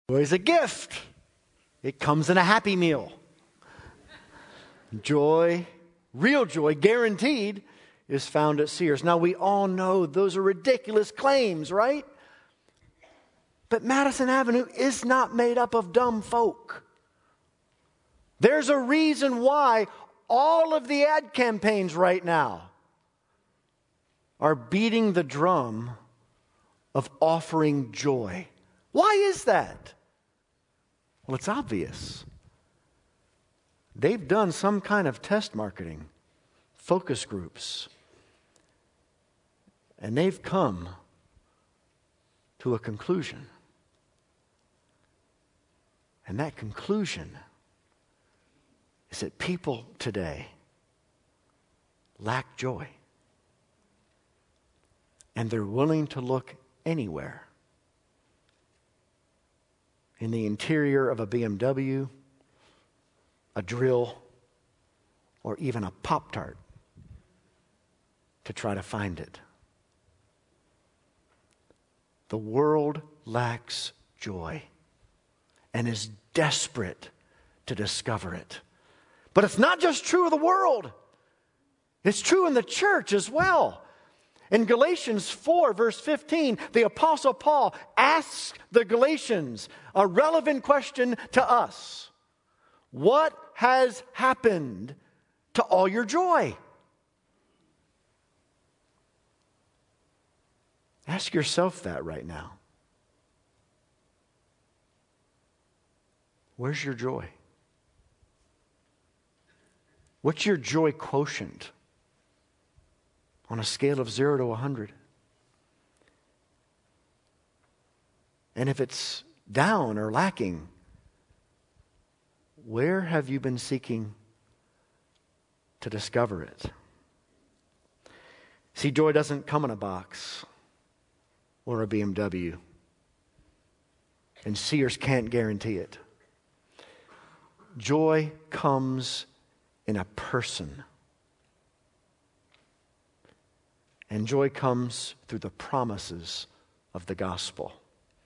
Joy is a gift. It comes in a Happy Meal. Joy, real joy, guaranteed, is found at Sears. Now, we all know those are ridiculous claims, right? But Madison Avenue is not made up of dumb folk. There's a reason why all of the ad campaigns right now are beating the drum of offering joy. Why is that? Well, it's obvious. They've done some kind of test marketing, focus groups, and they've come to a conclusion. And that conclusion is that people today lack joy. And they're willing to look anywhere. In the interior of a BMW, a drill, or even a Pop-Tart to try to find it. The world lacks joy and is desperate to discover it. But it's not just true of the world. It's true in the church as well. In Galatians 4, verse 15, the Apostle Paul asks the Galatians a relevant question to us. What has happened to all your joy? Ask yourself that right now. Where's your joy? What's your joy quotient on a scale of 0 to 100? And if it's down or lacking, where have you been seeking to discover it? See, joy doesn't come in a box or a BMW. And Sears can't guarantee it. Joy comes in a person. And joy comes through the promises of the gospel.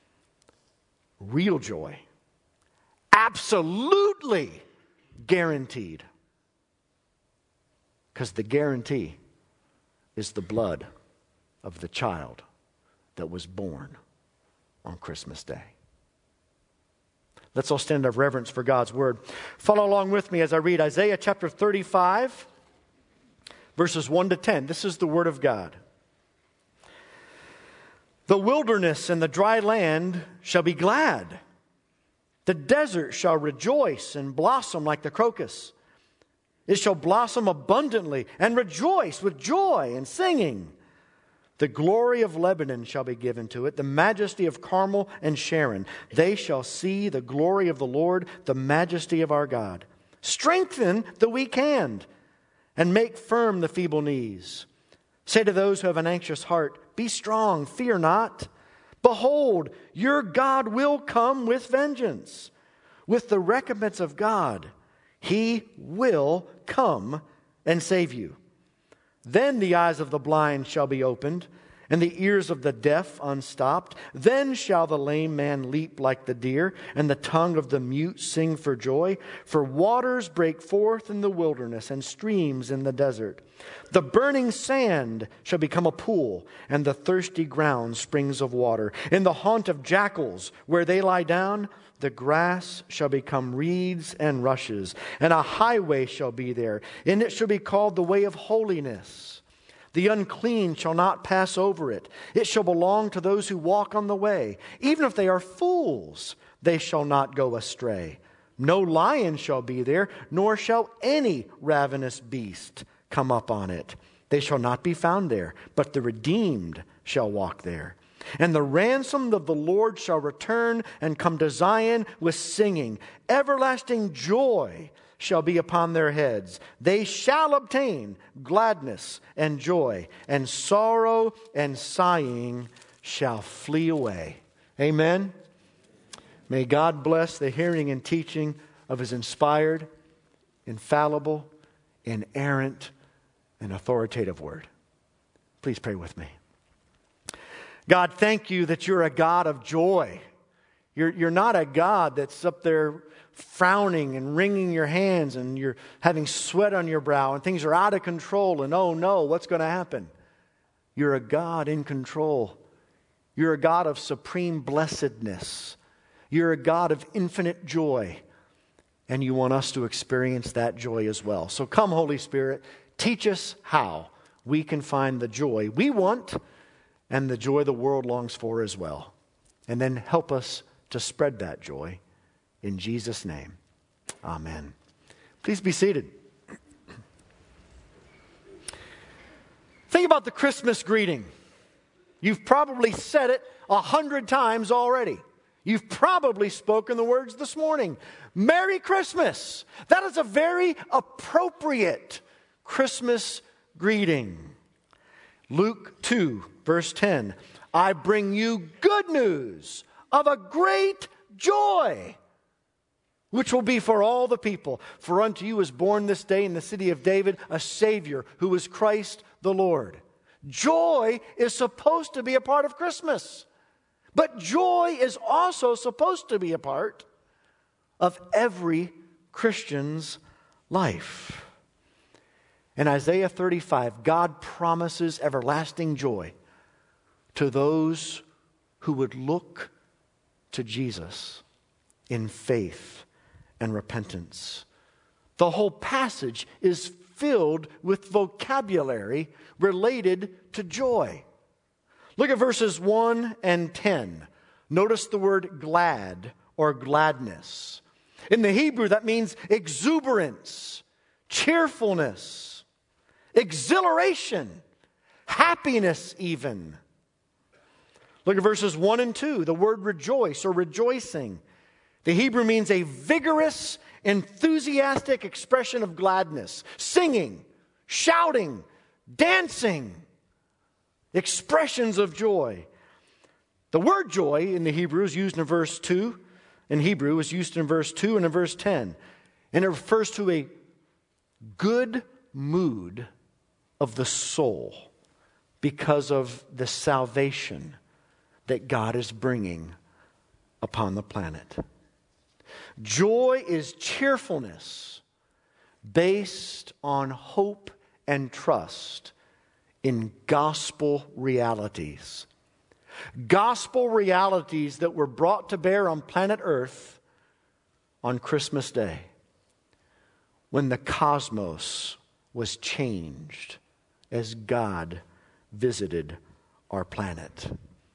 Real joy. Absolutely guaranteed. Because the guarantee is the blood of the child that was born on Christmas Day. Let's all stand in reverence for God's word. Follow along with me as I read Isaiah chapter 35, verses 1 to 10. This is the word of God. The wilderness and the dry land shall be glad. The desert shall rejoice and blossom like the crocus. It shall blossom abundantly and rejoice with joy and singing. The glory of Lebanon shall be given to it, the majesty of Carmel and Sharon. They shall see the glory of the Lord, the majesty of our God. Strengthen the weak hand and make firm the feeble knees. Say to those who have an anxious heart, be strong, fear not. Behold, your God will come with vengeance. With the recompense of God, He will come and save you. Then the eyes of the blind shall be opened, and the ears of the deaf unstopped. Then shall the lame man leap like the deer, and the tongue of the mute sing for joy. For waters break forth in the wilderness, and streams in the desert. The burning sand shall become a pool, and the thirsty ground springs of water. In the haunt of jackals, where they lie down, the grass shall become reeds and rushes, and a highway shall be there, and it shall be called the way of holiness. The unclean shall not pass over it. It shall belong to those who walk on the way. Even if they are fools, they shall not go astray. No lion shall be there, nor shall any ravenous beast come up on it. They shall not be found there, but the redeemed shall walk there. And the ransomed of the Lord shall return and come to Zion with singing. Everlasting joy shall be upon their heads. They shall obtain gladness and joy, and sorrow and sighing shall flee away. Amen. May God bless the hearing and teaching of His inspired, infallible, inerrant, and authoritative word. Please pray with me. God, thank you that you're a God of joy. You're not a God that's up there frowning and wringing your hands and you're having sweat on your brow and things are out of control and oh no, what's going to happen? You're a God in control. You're a God of supreme blessedness. You're a God of infinite joy. And you want us to experience that joy as well. So come, Holy Spirit, teach us how we can find the joy we want and the joy the world longs for as well. And then help us to spread that joy. In Jesus' name, amen. Please be seated. Think about the Christmas greeting. You've probably said it 100 times already. You've probably spoken the words this morning. Merry Christmas. That is a very appropriate Christmas greeting. Luke 2, verse 10. I bring you good news of a great joy, which will be for all the people. For unto you is born this day in the city of David a Savior, who is Christ the Lord. Joy is supposed to be a part of Christmas. But joy is also supposed to be a part of every Christian's life. In Isaiah 35, God promises everlasting joy to those who would look to Jesus in faith and repentance. The whole passage is filled with vocabulary related to joy. Look at verses 1 and 10. Notice the word glad or gladness. In the Hebrew, that means exuberance, cheerfulness, exhilaration, happiness even. Look at verses 1 and 2. The word rejoice or rejoicing. The Hebrew means a vigorous, enthusiastic expression of gladness. Singing, shouting, dancing. Expressions of joy. The word joy in the Hebrew is used in verse 2. In Hebrew is used in verse 2 and in verse 10. And it refers to a good mood of the soul because of the salvation that God is bringing upon the planet. Joy is cheerfulness based on hope and trust in gospel realities. Gospel realities that were brought to bear on planet Earth on Christmas Day, when the cosmos was changed as God visited our planet.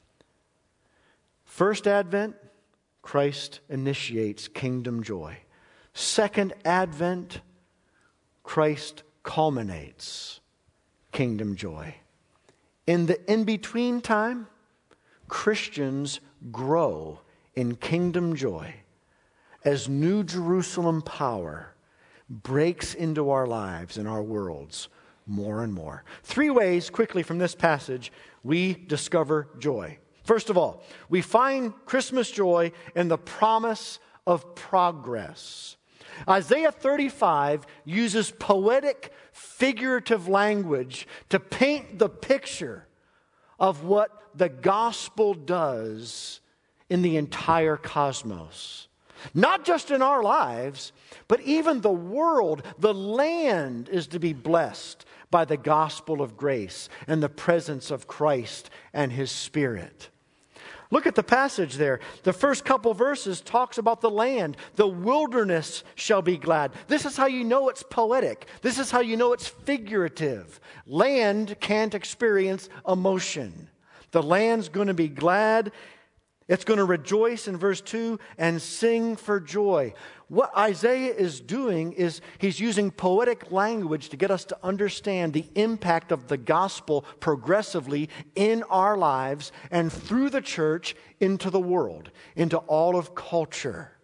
First Advent, Christ initiates kingdom joy. Second Advent, Christ culminates kingdom joy. In the in-between time, Christians grow in kingdom joy as New Jerusalem power breaks into our lives and our worlds more and more. 3 ways, quickly from this passage, we discover joy. First of all, we find Christmas joy in the promise of progress. Isaiah 35 uses poetic, figurative language to paint the picture of what the gospel does in the entire cosmos. Not just in our lives, but even the world, the land is to be blessed by the gospel of grace and the presence of Christ and His Spirit. Look at the passage there. The first couple verses talks about the land. The wilderness shall be glad. This is how you know it's poetic. This is how you know it's figurative. Land can't experience emotion. The land's going to be glad. It's going to rejoice in verse 2 and sing for joy. What Isaiah is doing is he's using poetic language to get us to understand the impact of the gospel progressively in our lives and through the church into the world, into all of culture.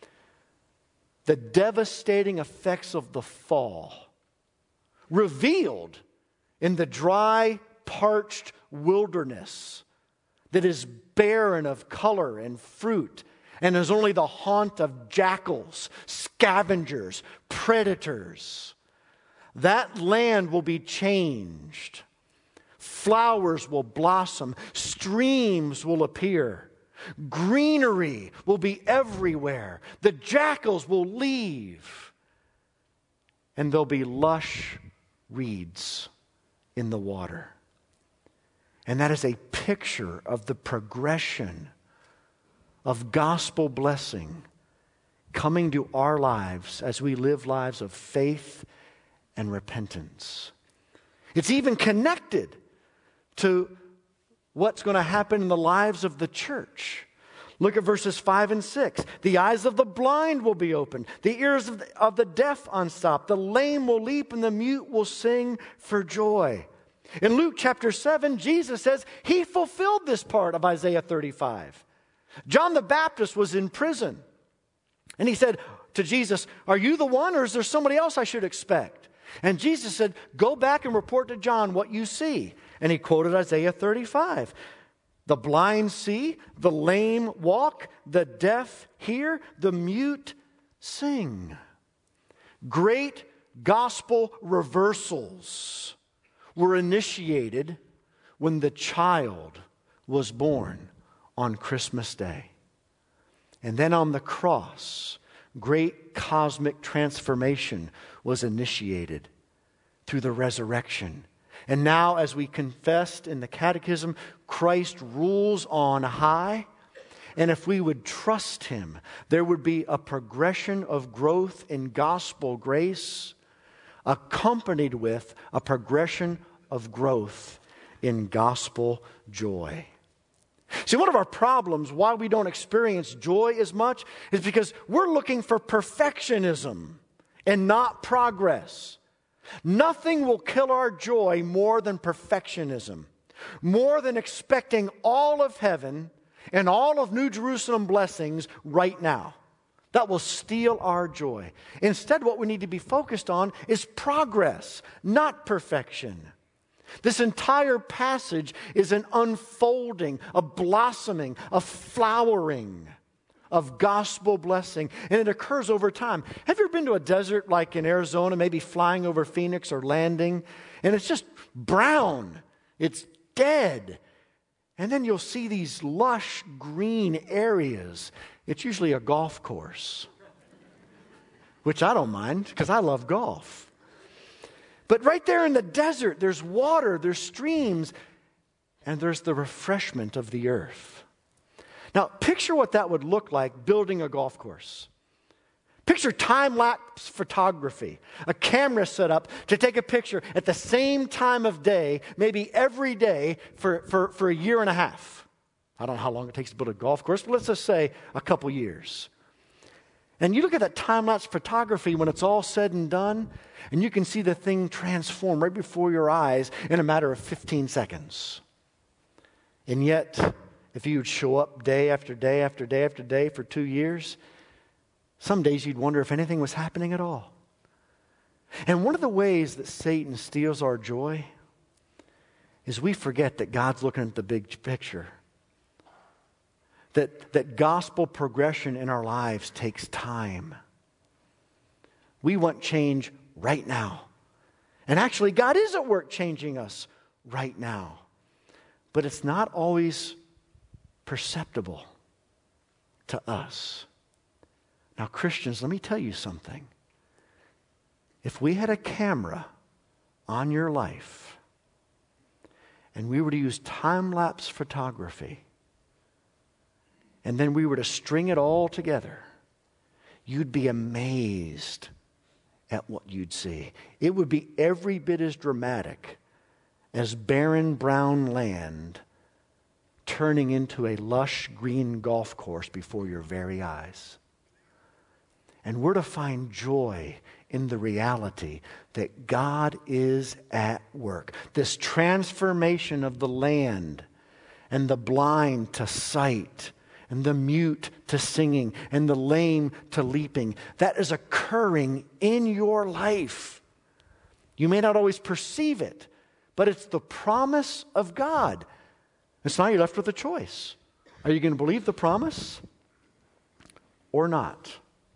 The devastating effects of the fall revealed in the dry, parched wilderness that is barren of color and fruit and is only the haunt of jackals, scavengers, predators. That land will be changed. Flowers will blossom. Streams will appear. Greenery will be everywhere. The jackals will leave. And there'll be lush reeds in the water. And that is a picture of the progression of gospel blessing coming to our lives as we live lives of faith and repentance. It's even connected to what's going to happen in the lives of the church. Look at verses 5 and 6. The eyes of the blind will be opened. The ears of the deaf unstopped. The lame will leap and the mute will sing for joy. In Luke chapter 7, Jesus says he fulfilled this part of Isaiah 35. John the Baptist was in prison. And he said to Jesus, "Are you the one, or is there somebody else I should expect?" And Jesus said, "Go back and report to John what you see." And he quoted Isaiah 35. The blind see, the lame walk, the deaf hear, the mute sing. Great gospel reversals were initiated when the child was born on Christmas Day. And then on the cross, great cosmic transformation was initiated through the resurrection. And now, as we confessed in the Catechism, Christ rules on high. And if we would trust Him, there would be a progression of growth in gospel grace, accompanied with a progression of growth in gospel joy. See, one of our problems why we don't experience joy as much is because we're looking for perfectionism and not progress. Nothing will kill our joy more than perfectionism, more than expecting all of heaven and all of New Jerusalem blessings right now. That will steal our joy. Instead, what we need to be focused on is progress, not perfection. This entire passage is an unfolding, a blossoming, a flowering of gospel blessing. And it occurs over time. Have you ever been to a desert like in Arizona, maybe flying over Phoenix or landing? And it's just brown. It's dead. And then you'll see these lush green areas. It's usually a golf course, which I don't mind because I love golf. But right there in the desert, there's water, there's streams, and there's the refreshment of the earth. Now, picture what that would look like building a golf course. Picture time-lapse photography, a camera set up to take a picture at the same time of day, maybe every day for a year and a half. I don't know how long it takes to build a golf course, but let's just say a couple years. And you look at that time-lapse photography when it's all said and done, and you can see the thing transform right before your eyes in a matter of 15 seconds. And yet, if you would show up day after day after day after day for 2 years, some days you'd wonder if anything was happening at all. And one of the ways that Satan steals our joy is we forget that God's looking at the big picture. That gospel progression in our lives takes time. We want change right now. And actually, God is at work changing us right now. But it's not always perceptible to us. Now, Christians, let me tell you something. If we had a camera on your life and we were to use time-lapse photography, and then we were to string it all together, you'd be amazed at what you'd see. It would be every bit as dramatic as barren brown land turning into a lush green golf course before your very eyes. And we're to find joy in the reality that God is at work. This transformation of the land and the blind to sight, and the mute to singing, and the lame to leaping. That is occurring in your life. You may not always perceive it, but it's the promise of God. And so now you're left with a choice. Are you going to believe the promise or not?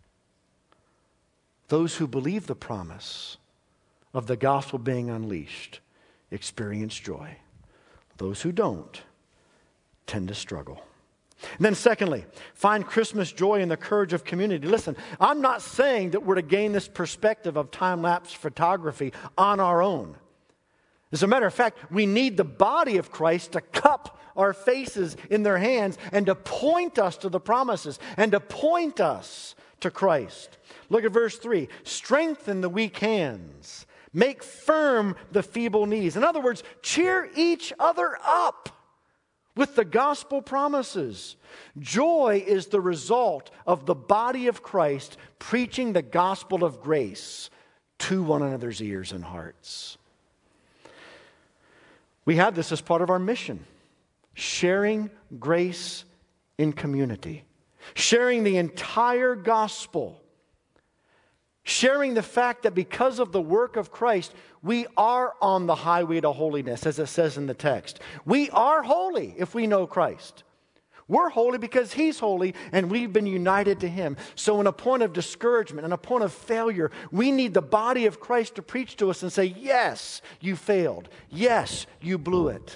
Those who believe the promise of the gospel being unleashed experience joy. Those who don't tend to struggle. And then secondly, find Christmas joy in the courage of community. Listen, I'm not saying that we're to gain this perspective of time-lapse photography on our own. As a matter of fact, we need the body of Christ to cup our faces in their hands and to point us to the promises and to point us to Christ. Look at verse 3. Strengthen the weak hands. Make firm the feeble knees. In other words, cheer each other up with the gospel promises. Joy is the result of the body of Christ preaching the gospel of grace to one another's ears and hearts. We have this as part of our mission, sharing grace in community, sharing the entire gospel, sharing the fact that because of the work of Christ, we are on the highway to holiness, as it says in the text. We are holy if we know Christ. We're holy because He's holy and we've been united to Him. So in a point of discouragement, in a point of failure, we need the body of Christ to preach to us and say, yes, you failed. Yes, you blew it.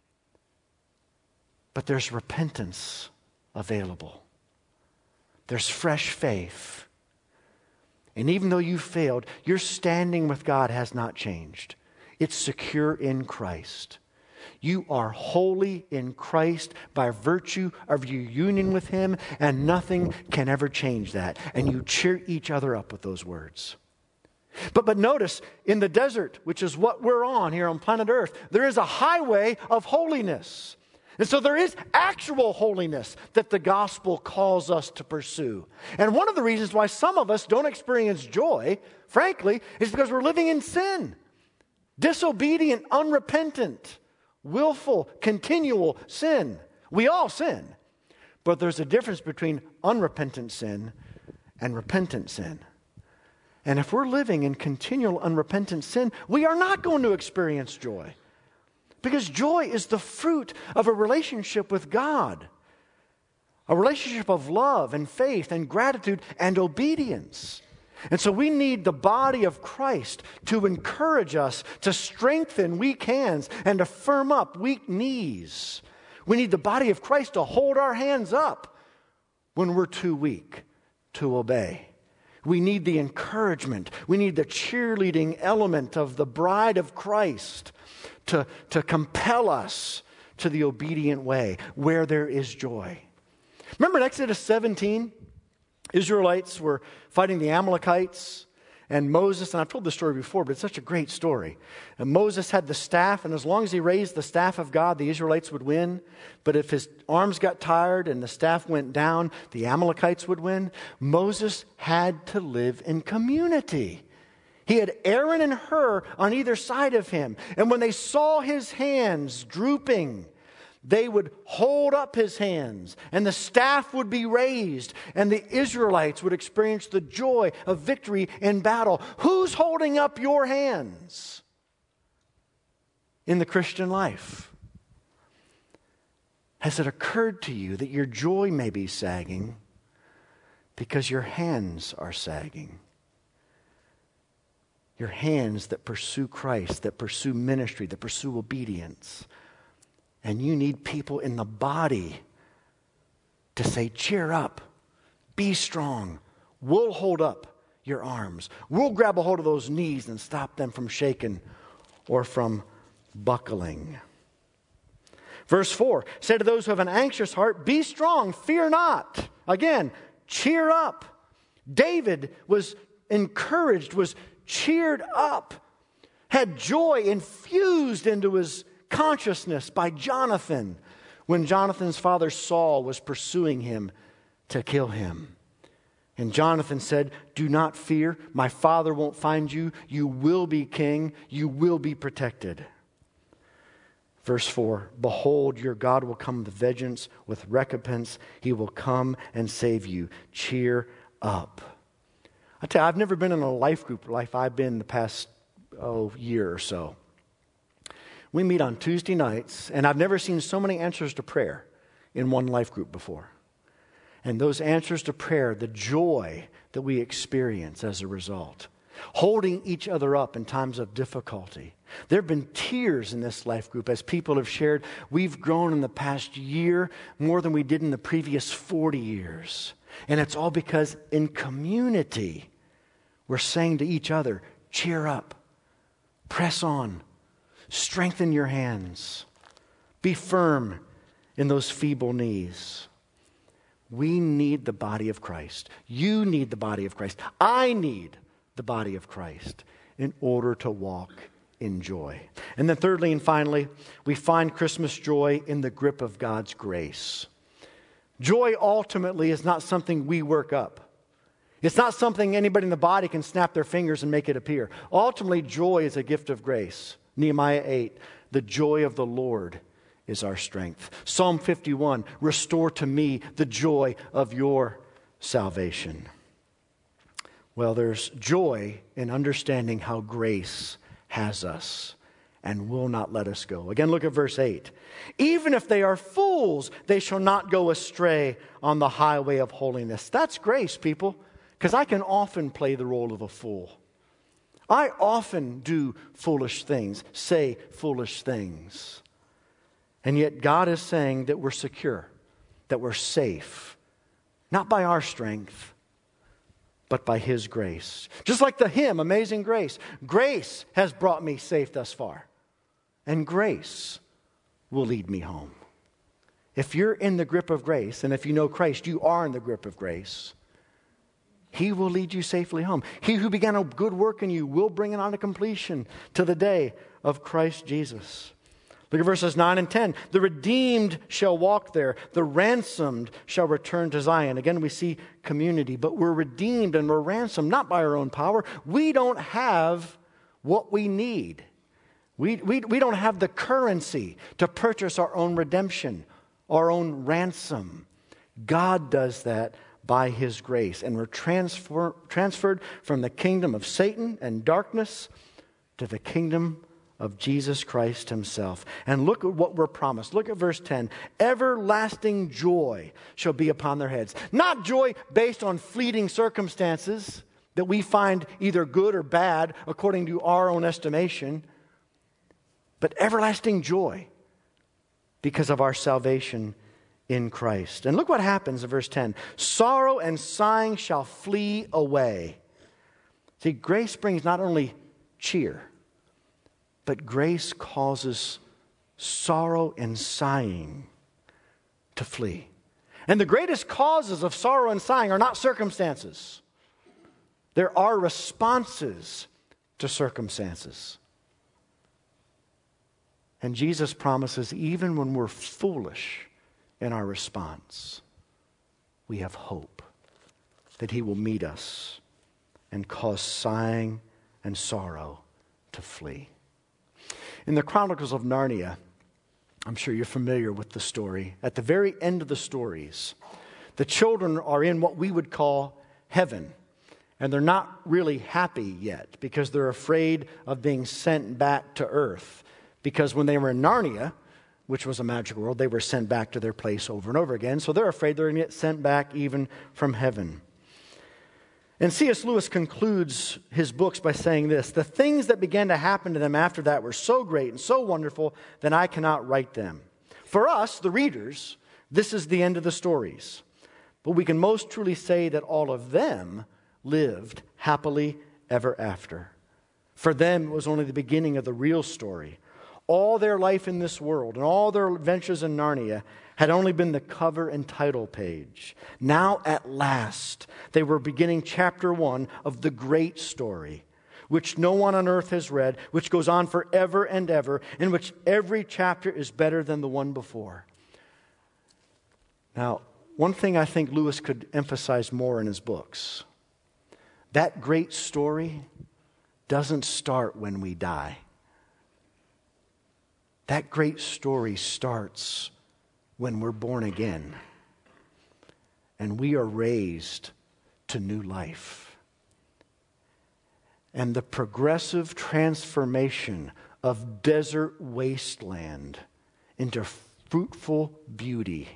But there's repentance available. There's fresh faith. And even though you failed, your standing with God has not changed. It's secure in Christ. You are holy in Christ by virtue of your union with Him, and nothing can ever change that. And you cheer each other up with those words. But notice, in the desert, which is what we're on here on planet Earth, there is a highway of holiness. And so there is actual holiness that the gospel calls us to pursue. And one of the reasons why some of us don't experience joy, frankly, is because we're living in sin. Disobedient, unrepentant, willful, continual sin. We all sin. But there's a difference between unrepentant sin and repentant sin. And if we're living in continual unrepentant sin, we are not going to experience joy. Because joy is the fruit of a relationship with God. A relationship of love and faith and gratitude and obedience. And so we need the body of Christ to encourage us, to strengthen weak hands and to firm up weak knees. We need the body of Christ to hold our hands up when we're too weak to obey. We need the encouragement. We need the cheerleading element of the bride of Christ to compel us to the obedient way where there is joy. Remember in Exodus 17, Israelites were fighting the Amalekites, and Moses, and I've told this story before, but it's such a great story. And Moses had the staff, and as long as he raised the staff of God, the Israelites would win. But if his arms got tired and the staff went down, the Amalekites would win. Moses had to live in community. He had Aaron and Hur on either side of him. And when they saw his hands drooping, they would hold up his hands and the staff would be raised and the Israelites would experience the joy of victory in battle. Who's holding up your hands in the Christian life? Has it occurred to you that your joy may be sagging because your hands are sagging? Your hands that pursue Christ, that pursue ministry, that pursue obedience. And you need people in the body to say, cheer up, be strong. We'll hold up your arms. We'll grab a hold of those knees and stop them from shaking or from buckling. Verse 4, say to those who have an anxious heart, be strong, fear not. Again, cheer up. David was encouraged, was cheered up, had joy infused into his consciousness by Jonathan when Jonathan's father Saul was pursuing him to kill him. And Jonathan said, do not fear, my father won't find you. You will be king, you will be protected. Verse 4, behold, your God will come with vengeance, with recompense. He will come and save you. Cheer up. I tell you, I've never been in a life group like I've been the past year or so. We meet on Tuesday nights, and I've never seen so many answers to prayer in one life group before. And those answers to prayer, the joy that we experience as a result. holding each other up in times of difficulty. There have been tears in this life group as people have shared. We've grown in the past year more than we did in the previous 40 years. And it's all because in community, we're saying to each other, cheer up, press on, strengthen your hands, be firm in those feeble knees. We need the body of Christ. You need the body of Christ. I need the body of Christ in order to walk in joy. And then thirdly and finally, we find Christmas joy in the grip of God's grace. Joy ultimately is not something we work up. It's not something anybody in the body can snap their fingers and make it appear. Ultimately, joy is a gift of grace. Nehemiah 8, the joy of the Lord is our strength. Psalm 51, restore to me the joy of your salvation. Well, there's joy in understanding how grace has us and will not let us go. Again, look at verse 8. Even if they are fools, they shall not go astray on the highway of holiness. That's grace, people, because I can often play the role of a fool. I often do foolish things, say foolish things. And yet God is saying that we're secure, that we're safe, not by our strength, but by His grace. Just like the hymn, Amazing Grace. Grace has brought me safe thus far. And grace will lead me home. If you're in the grip of grace, and if you know Christ, you are in the grip of grace, He will lead you safely home. He who began a good work in you will bring it on to completion to the day of Christ Jesus. Look at verses 9 and 10. The redeemed shall walk there. The ransomed shall return to Zion. Again, we see community, but we're redeemed and we're ransomed, not by our own power. We don't have what we need. We don't have the currency to purchase our own redemption, our own ransom. God does that by His grace. And we're transferred from the kingdom of Satan and darkness to the kingdom of Jesus Christ Himself. And look at what we're promised. Look at verse 10. Everlasting joy shall be upon their heads. Not joy based on fleeting circumstances that we find either good or bad according to our own estimation, but everlasting joy because of our salvation in Christ. And look what happens in verse 10. Sorrow and sighing shall flee away. See, grace brings not only cheer, but grace causes sorrow and sighing to flee. And the greatest causes of sorrow and sighing are not circumstances. There are responses to circumstances. And Jesus promises even when we're foolish in our response, we have hope that He will meet us and cause sighing and sorrow to flee. In the Chronicles of Narnia, I'm sure you're familiar with the story. At the very end of the stories, the children are in what we would call heaven. And they're not really happy yet because they're afraid of being sent back to earth. Because when they were in Narnia, which was a magical world, they were sent back to their place over and over again. So they're afraid they're going to get sent back even from heaven. And C.S. Lewis concludes his books by saying this: the things that began to happen to them after that were so great and so wonderful that I cannot write them. For us, the readers, this is the end of the stories. But we can most truly say that all of them lived happily ever after. For them, it was only the beginning of the real story. All their life in this world and all their adventures in Narnia had only been the cover and title page. Now, at last, they were beginning chapter 1 of the great story, which no one on earth has read, which goes on forever and ever, in which every chapter is better than the one before. Now, one thing I think Lewis could emphasize more in his books, that great story doesn't start when we die. That great story starts when we're born again and we are raised to new life. And the progressive transformation of desert wasteland into fruitful beauty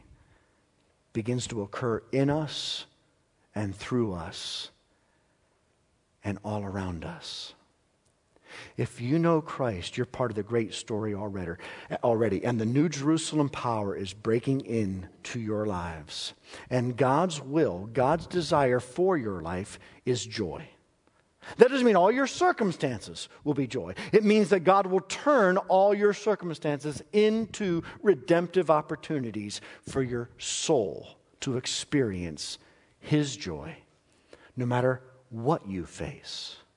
begins to occur in us and through us and all around us. If you know Christ, you're part of the great story already. And the New Jerusalem power is breaking into your lives. And God's will, God's desire for your life is joy. That doesn't mean all your circumstances will be joy. It means that God will turn all your circumstances into redemptive opportunities for your soul to experience His joy, no matter what you face.